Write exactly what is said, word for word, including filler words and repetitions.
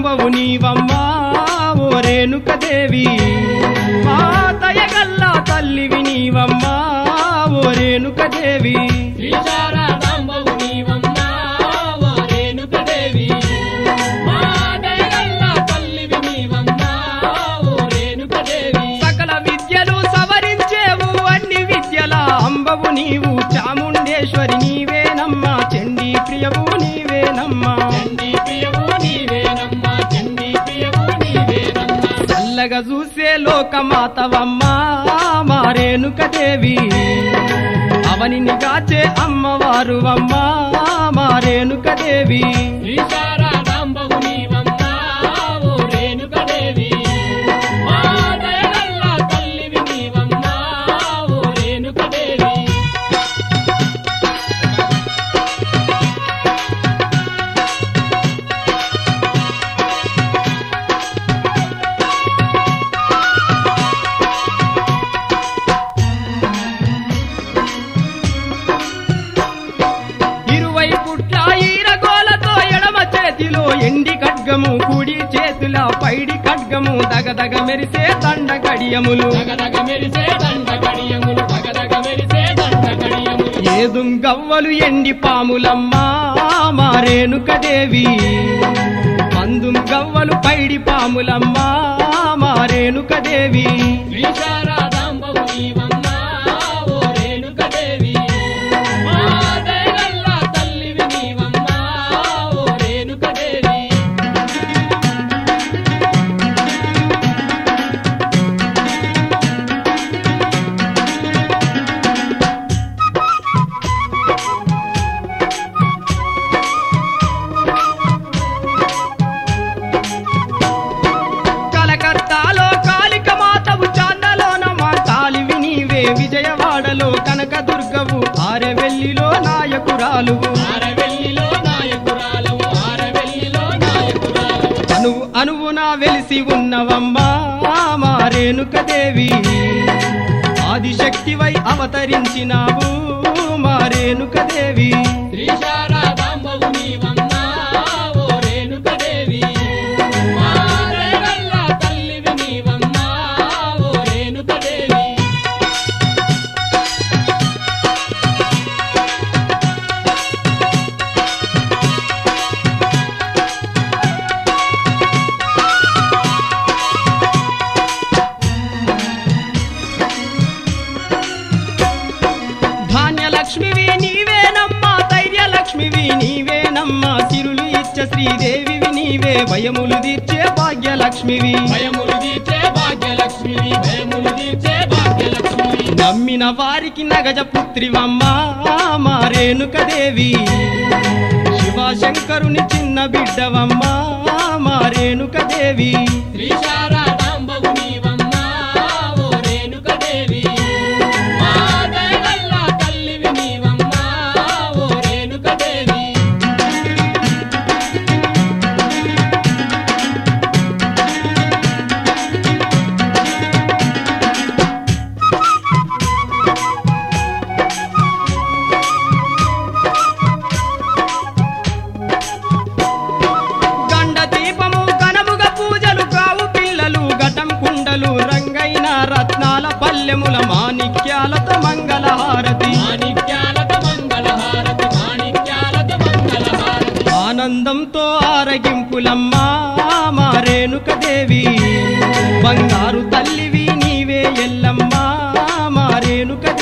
శారదాంబవు నీవమ్మా ఓ రేణుకదేవి మా దయగల్ల తల్లివి నీవమ్మా ఓ రేణుకదేవి శ్రీ శారదాంబవు నీవమ్మా ఓ రేణుకదేవి మా దయగల్ల తల్లివి నీవమ్మా ఓ రేణుకదేవి సకల విద్యలు సవరించేవు అన్ని విద్యల అంబవు నీవు చాముండేశ్వరి నీవేనమ్మా చండీ ప్రియవు నీవేనమ్మా చండీ ప్రియవు నీవేనమ్మా చండీ ప్రియవు నీవేనమ్మా చల్లగా చూసే లోకమాతవమ్మా మా రేణుకదేవి అవనిని గాచే అమ్మవారు అమ్మా మా రేణుకదేవి శ్రీ శారదాంబవు నీవమ్మా ఓ రేణుకదేవి మా దయగల్ల తల్లివి నీవమ్మా ఓ రేణుకదేవి ఇరువై పుట్ల ఈరగోలతో ఎడమ చేతిలో ఎండి ఖడ్గము కుడి చేతుల పైడి ఖడ్గము దగదగ మెరిసే దండ గడియములు దగదగ మెరిసే దండ గడియములు దగదగ మెరిసే దండ గడియములు ఏదుంగవ్వలు ఎండి పాములమ్మా మా రేణుకదేవి పందుం గవ్వలు పైడి పాములమ్మా మా రేణుకదేవి శ్రీ శారదాంబవు నీవమ్మా ఓ రేణుకదేవి మా దయగల్ల తల్లివి నీవమ్మా ఓ రేణుకదేవి కలకత్తాలో కాళిక మాతవు చాందలోన మా కాలివి నీవే విజయవాడలో కనక దుర్గవు ఆరెవెల్లిలో నాయకురాలువు ఆరవెల్లిలో నాయకురాలవు ఆరవెల్లిలో నాయకురాలవు అనువు అనువున వెలిసి ఉన్నవమ్మా మా రేణుకదేవి ఆదిశక్తివై అవతరించినావు మా రేణుకదేవి శ్రీ శారదాంబవు నీవమ్మా ఓ రేణుకదేవి మా దయగల్ల తల్లివి నీవమ్మా ఓ రేణుకదేవి ధాన్యలక్ష్మివి నీవేనమ్మా ధైర్యలక్ష్మివి నీవేనమ్మా సిరులు ఇచ్చ శ్రీదేవివి నీవే భయములు తీర్చే భాగ్యలక్ష్మివి భయములు తీర్చే భాగ్యలక్ష్మివి భయములు తీర్చే భాగ్యలక్ష్మివి నమ్మిన వారికి నగజ పుత్రివమ్మా మా రేణుకదేవి శివశంకరుని చిన్న బిడ్డవమ్మా మా రేణుకదేవి శ్రీ శారదాంబవు నీవమ్మా ఓ రేణుకదేవి మా దయగల్ల తల్లివి నీవమ్మా ఓ రేణుకదేవి గండ దీపము కనముగ పూజలు కావు పిల్లలు ఘటం కుండలు రంగైన రత్నాల పల్లెముల మాణిక్యాలతో మంగళహారతి మాణిక్యాలత మంగళహారతి మాణిక్యాలత మంగళహారతి ఆనందంతో ఆరగింపులమ్మా మా రేణుకదేవి బంగారు తల్లివి నీవే ఎల్లమ్మా మా రేణుక